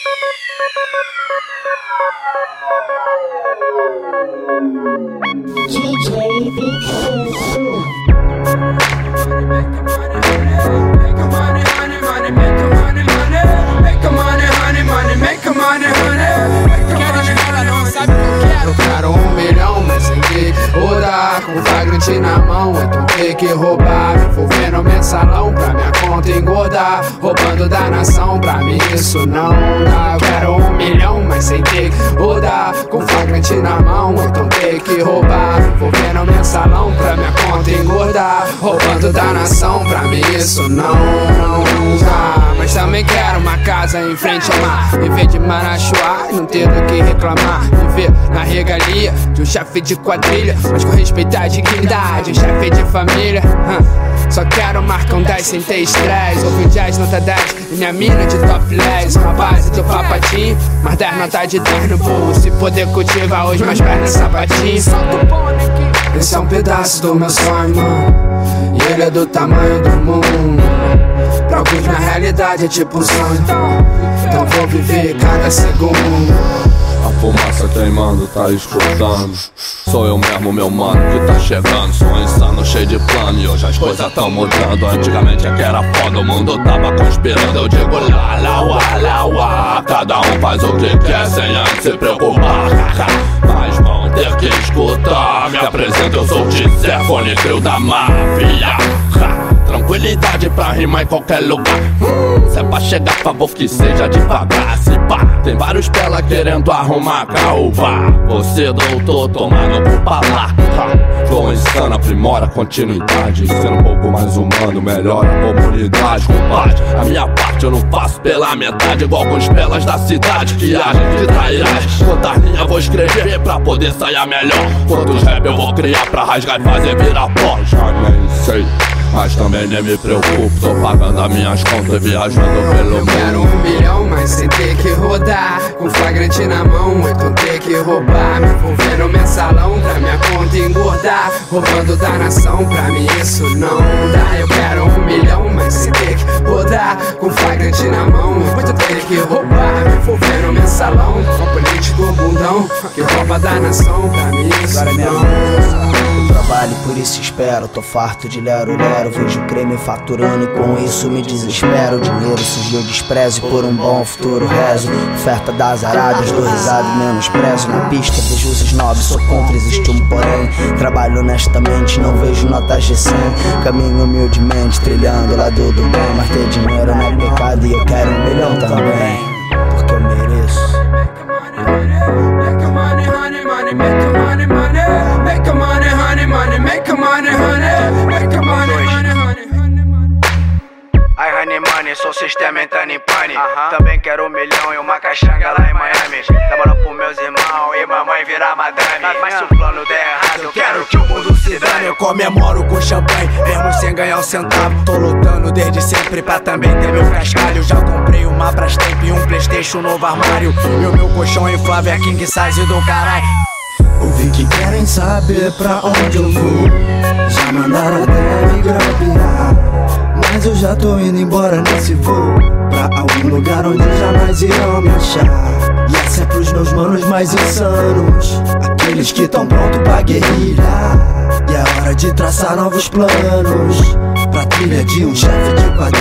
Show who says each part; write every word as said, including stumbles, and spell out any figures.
Speaker 1: D J Pikachu.
Speaker 2: Eu quero um milhão, mas sem que rodar. Com flagrante na mão, então tem que roubar. Me envolver no mensalão pra minha conta engordar. Roubando da nação, pra mim isso não dá. Eu quero um milhão, mas sem ter que rodar. Com flagrante na mão, então tem que roubar. Me envolver no mensalão pra minha conta engordar. Roubando da nação, pra mim isso não, não dá. Mas também quero uma casa em frente ao mar. Viver de Marachuá e não ter do que reclamar. Viver na regalia de um chefe de quadrilha, mas com respeito à dignidade, um chefe de família. hum. Só quero marcar um dez sem ter estresse. Ouvir jazz nota dez e minha mina de topless. Uma base do papatinho, mas dez nota de dez no bolso. Se poder cultivar hoje mais pernas sapatinho. Esse é um pedaço do meu sonho, mano, e ele é do tamanho do mundo. Pra alguns na realidade é tipo um sonho, então vou viver cada segundo.
Speaker 3: A fumaça queimando, tá escutando. Sou eu mesmo, meu mano, que tá chegando. Sou insano, cheio de plano, e hoje as coisas tão mudando. Antigamente é que era foda, o mundo tava conspirando. Eu digo lá, lá, uá, lá, uá. Cada um faz o que quer sem antes se preocupar. Mas vão ter que escutar. Me apresento, eu sou o Tizé, fone crio da máfia. Tranquilidade pra rimar em qualquer lugar. hum, Se é pra chegar, favor que seja devagar. Se pá, tem vários pela querendo arrumar caúva. Você doutor, tomando por palavra. Flow insano, aprimora a continuidade. Sendo um pouco mais humano, melhora a comunidade. Compadre, a minha parte eu não faço pela metade. Igual com os pelas da cidade que agem de trairagem. Quantas linhas vou escrever pra poder sair melhor? Quantos rap eu vou criar pra rasgar e fazer virar pó? Já nem sei, mas também nem me preocupo. Tô pagando as minhas contas e viajando pelo mundo.
Speaker 2: Eu quero um milhão, mas sem ter que rodar. Com flagrante na mão, então ter que roubar. Me envolver no mensalão pra minha conta engordar. Roubando da nação, pra mim isso não dá. Eu quero um milhão, mas sem ter que rodar. Com flagrante na mão, então ter que roubar. Me envolver no mensalão, com político bundão que rouba da nação, pra mim isso não.
Speaker 4: Trabalho, por isso espero, tô farto de lero-lero. Vejo creme faturando e com isso me desespero. O dinheiro surgiu, desprezo e por um bom futuro rezo. Oferta das arábias, dou risada e menosprezo. Na pista vejo os snobs, sou contra, existe um porém. Trabalho honestamente, não vejo notas de cem. Caminho humildemente, trilhando o lado do bem. Mas ter dinheiro não é pecado e eu quero um milhão também, porque eu mereço.
Speaker 2: Make a money, honey, money, make a money, money. Make a money, honey, money, make a money, honey. Make a money, honey, honey, honey, money.
Speaker 5: Ai, honey, money, sou sistema entrando em pane. uh-huh. Também quero um milhão e uma caixanga lá em Miami. Dá moral pros meus irmãos e mamãe virar madame. Mas se o plano der errado, eu quero que o mundo se dane. Eu comemoro com champanhe, mesmo sem ganhar um centavo. Tô lutando desde sempre pra também ter meu cascalho. Já comprei uma Brastemp e um Playstation novo armário. E o meu colchão inflável é king size do caralho.
Speaker 4: Ouvi que querem saber pra onde eu vou. Já mandaram até me grampear, mas eu já tô indo embora nesse voo. Pra algum lugar onde jamais irão me achar. E essa é pros meus manos mais insanos, aqueles que tão prontos pra guerrilha. E é hora de traçar novos planos pra trilha de um chefe de quadrilha.